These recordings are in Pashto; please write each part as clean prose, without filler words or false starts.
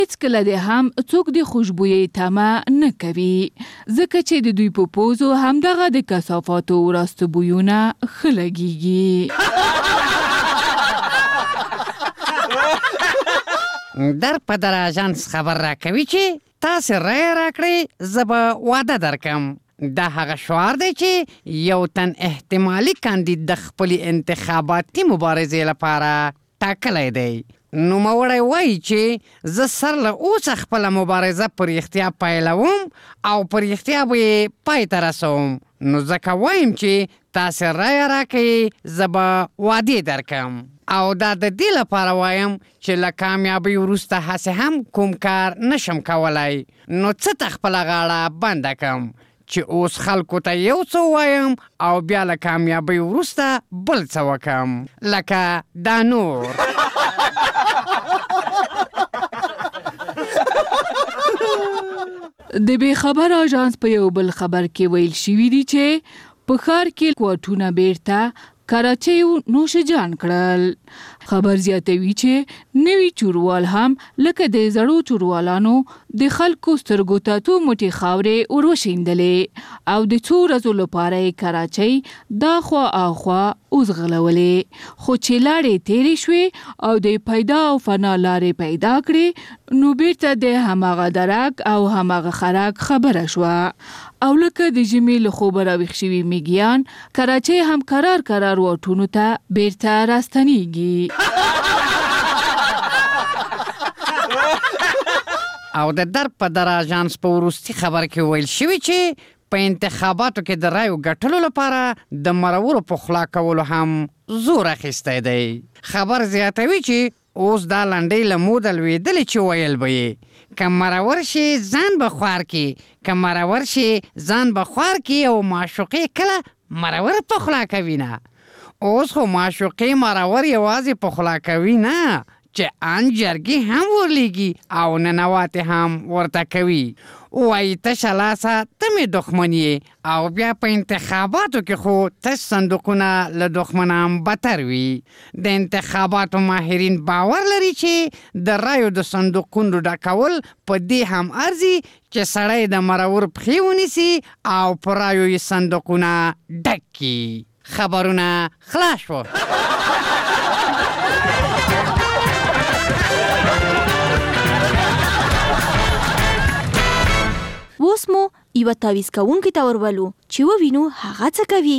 هیڅکله دې هم څوک د خوشبویۍ تمه نه کوي ځکه چې د دوی په پوزو همدغه د کثافاتو وراسته بویونه ښه لګیږي. در په در اژانس خبر راکوي چې تاسې رایه راکړئ زه به واده درکم. دا هغه شعار دی چې یو تن احتمالي کاندید د خپلې انتخاباتي مبارزې لپاره ټاکلی دی. نوموړی وایي چې زه سر له اوسه خپله مبارزه په رښتیا پیلوم او په رښتیا به یې پای ته رسوم. نو ځکه وایم چې تاسې رایه راکړئ زه به وعدې درکم. او دا د دې لپاره وایم چې له کامیابۍ وروسته هسې هم کوم کار نشم کولی. نو څه ته خپله غاړه بنده کړم چې اوس خلکو ته یو څه وایم او بیا له کامیابۍ وروسته بل څه وکم لکه دا نور. د بې خبر اژانس په یو بل خبر کې ویل شوي دي چې په ښار کې کوارټونه بیرته کراچیو نوشجان کړل. خبر زیاتوي چې نوي چوروال هم لکه د زړو چوروالانو د خلکو سترګو ته څو موټې خاورې وروشیندلې او د څو ورځو لپاره یې کراچۍ دا خوا اخوا وزغلولې. خو چې لاړې تېرې شوې او د پیدا او فنا لارې پیدا کړې نو بیرته د هماغه درک او هماغه خرک خبره شوه او لکه د ژمي له خوبه راویښ شوي میږیان کراچۍ هم کرار واټونو ته بیرته راستنیږي. او د در په در اژانس په وروستي خبر کې ویل شوي چې په انتخاباتو کې د رایو ګټلو لپاره د مرورو په خلا کولو هم زور اخیستی دی. خبر زیاتوي چې اوس دا لنډۍ له موده لوېدلې چې ویل به یې که مرور شي ځان به خوار کی، که مرور شي ځان به خوار کی او معشوقې کله مرور په خلا کوي نه. اوس خو معشوقې مرور یوازې په خلا کوي نه چې ان جرګې هم ورلیږي او ننواتې هم ورته کوي. وایي تشه لاسه ته مې دښمن یې او بیا په انتخاباتو کې خو تش صندوقونه له دښمنه هم بتر وي. د انتخاباتو ماهرین باور لري چې د رایو د صندوقونو ډکول په دې هم ارزي چې سړی د مرور پښې ونیسي او په رایو یې صندوقونه ډک کړي. خبرونه خلاص شو. اوس مو یوه تعویض کوونکي ته ورولو چې ووینو هغه څه کوي.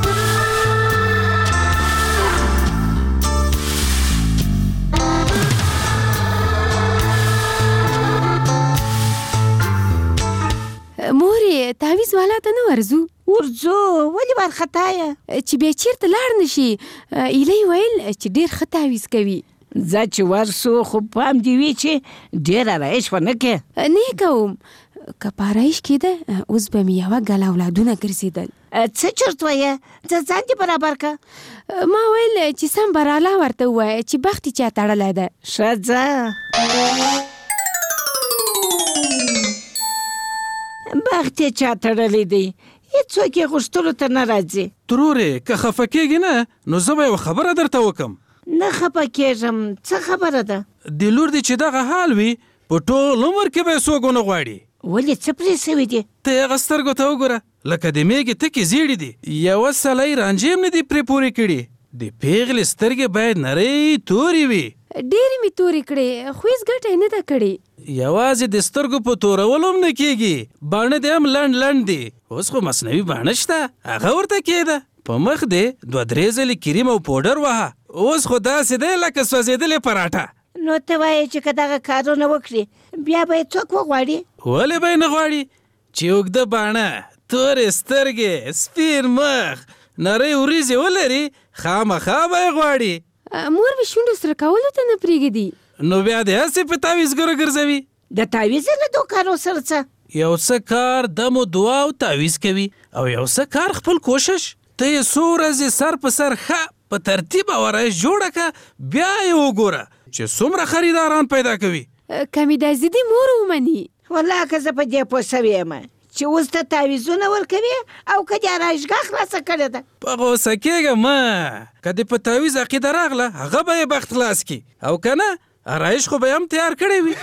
مورې تعویض والا ته نه ورځو؟ ورځو. ولې وارخطا یې؟ چې بیا چیرته لاړ نشي. ایلۍ ویل چې ډېر ښه تعویض کوي. ځه چې ورسو خو پام دې وي چې ډېر آرایش ونه کې. نه کوم. که په آرایش کېده اوس به مې یوه ګله اولادونه ګرځېدل. څه چرت وایه؟ ځه ځان دې برابر که. ما ویل چې سم براله ورته ووایه چې بخت یې چا تړلی ده. ښه ځه. بخت یې چا تړلی دی؟ هېڅوک یې غوښتلو ته نه راځي. ترورې که خفه کېږي نه نو زه به یوه خبره درته وکم. نه خفه کېږم. څه خبره ده؟ د لور دې چې دغه حال وي په ټول عمر کې به یې څوک ونه غواړي. ولې څه پرې سوي دي؟ ته یې هغه سترګو ته وګوره لکه د میږې تکې زیړې دي. یوه سلۍ رانجې هم نه دي پرې پورې کړي. د پیغلې سترګې باید نرۍ تورې وي. ډېرې مې تورې کړې خو هېڅ ګټه یې نه ده کړې. یوازې د سترګو په تورولو هم نه کېږي. باڼه دې هم لنډ دي. اوس خو مصنوعي باڼه شته هغه ورته کېده. په مخ دې 2-3 ځلې کریم او پوډر وهه. اوس خو داسې دی لکه سوځېدلې پراټه. نو ته وایې چې که دغه کارونه وکړي بیا به یې څوک وغواړي؟ ولې به یې نه غواړي چې اوږده باڼه، تورې سترګې، سپین مخ، نرۍ وریځې ولري خامخا به یې غواړي. مور مې شونډو سره کولو ته نه پرېږدي. نو بیا دې هسې په تعویضګرو ګرځوي. د تعویض له دوکانو سره څه؟ یو څه کار دم و دعا او تعویض کوي او یو څه کار خپل کوشش. ته یې څو ورځې سر په سر ښه په ترتیب او آرایش جوړه که بیا یې وګوره چې څومره خریداران پیدا کوي. که مې دا ضدي مور ومني. والله که زه په دې پوه سوې یم چې اوس ته تعویضونه ورکوي او که دې آرایشګاه خلاصه کړې ده. په غوسه کېږه مه. که دې په تعویض عقیده راغله هغه به یې بخت خلاص کړي او که نه آرایش خو به هم تیار کړی وي.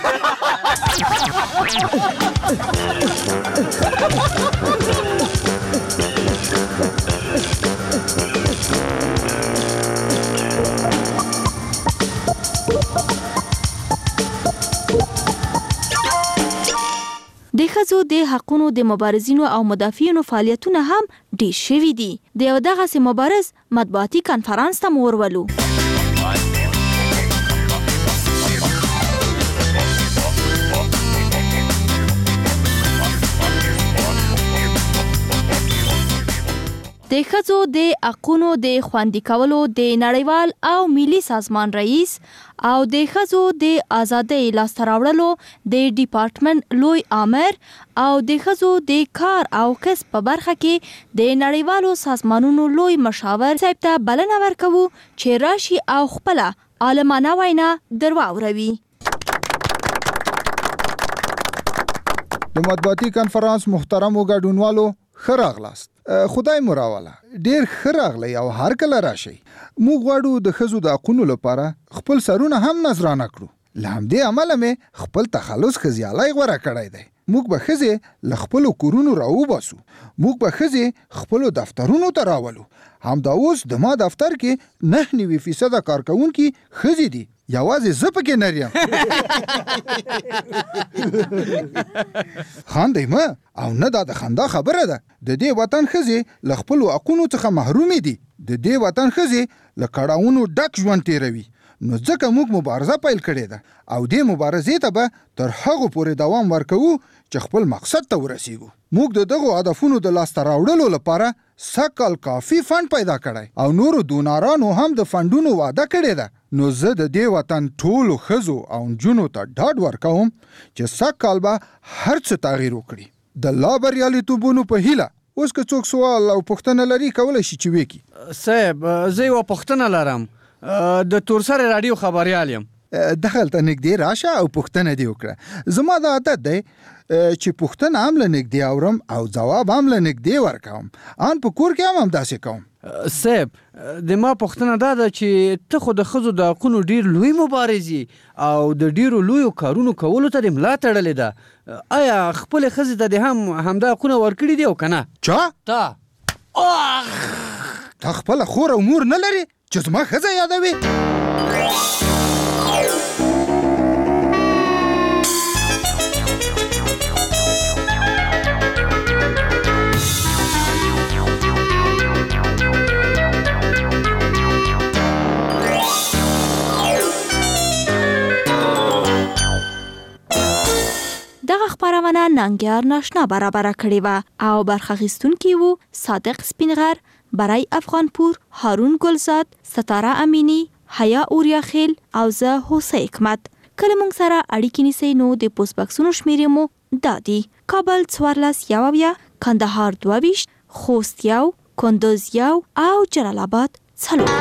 د ښځو د حقونو د مبارزینو او مدافعینو فعالیتونه هم ډیر شوي دي. د یو دغسې مبارز مطبوعاتي کنفرانس ته مو ورولو. د ښځو د حقونو د خوندي کولو د نړیوال او ملي سازمان رئیس او د ښځو د ازادۍ لاسته راوړلو د ډیپارټمنټ لوی آمر او د ښځو د کار او کسب په برخه کې د نړیوالو سازمانونو لوی مشاور صاحب ته بلنه ورکوو چې راشي او خپله عالمانه وینا در واوروي. د مطبوعاتي کنفرانس محترمو ګډونوالو ښه راغلاست. خدای مو راوله. ډیر ښه راغلی او هر کله راشئ. موږ غواړو د ښځو د حقونو لپاره خپل سرونه هم نذرانه کړو. له همدې امله مې خپل تخلص ښځیالی غوره کړی دی. موږ به ښځې له خپلو کورونو راوباسو. موږ به ښځې خپلو دفترونو ته راولو. همدا اوس د ما دفتر کې 99% کارکوونکي ښځې دي. یوازې زه پکې نر یم. خاندئ مه او نه دا د خندا خبره ده. د دې وطن ښځې له خپلو حقونو څخه محرومې دي. د دې وطن ښځې له کړاوونو ډک ژوند تیروي. نو ځکه موږ مبارزه پیل کړې ده او دې مبارزې ته به تر هغو پورې دوام ورکوو چې خپل مقصد ته ورسیږو. موږ د دغو هدفونو د لاسته راوړلو لپاره سږ کافي فند پیدا کړی او نورو دونارانو هم د فندونو وعده کړې ده. نو زه د دې وطن ټولو ښځو او نجونو ته ډاډ ورکوم چې سږ کال به هر څه تغییر وکړي. د لا بریالیتوبونو په هیله. اوس که څوک سوال او پوښتنه لري کولی شي چې وکړي. صاحب زه یوه پوښتنه لرم. د تورسرې راډیو خبریال یم. دغلته نږدې راشه او پوښتنه دې وکړه. زما دا عادت دی چې پوښتنه هم له نږدې اورم او ځواب هم له نږدې ورکوم. ان په کور کې هم همداسې کوم. صاحب د ما پوښتنه دا ده چې ته خو د ښځو د حقونو ډیر لوی مبارز یې او د ډیرو لویو کارونو کولو ته دې ملا تړلې ده. آیا خپلې ښځې ته دې هم همدا حقونه ورکړي دي او که نه؟ چا؟ تا خپله خور او مور نه لرې چې زما ښځه یادوي؟ دغه خپرونه ننګیار ناشنا برابره کړې وه او برخه اخیستونکي وو صادق سپینغر، برای افغانپور، هارون ګلزاد، ستاره امینی، حیا اوریاخیل او زه هوسۍ حکمت. کله موږ سره اړیکې نیسئ نو د پوسټ بکسونو شمېرې مو دا دي: کابل 14 کندهار 22 خوست 1 کندوز 1 او جلال آباد 4.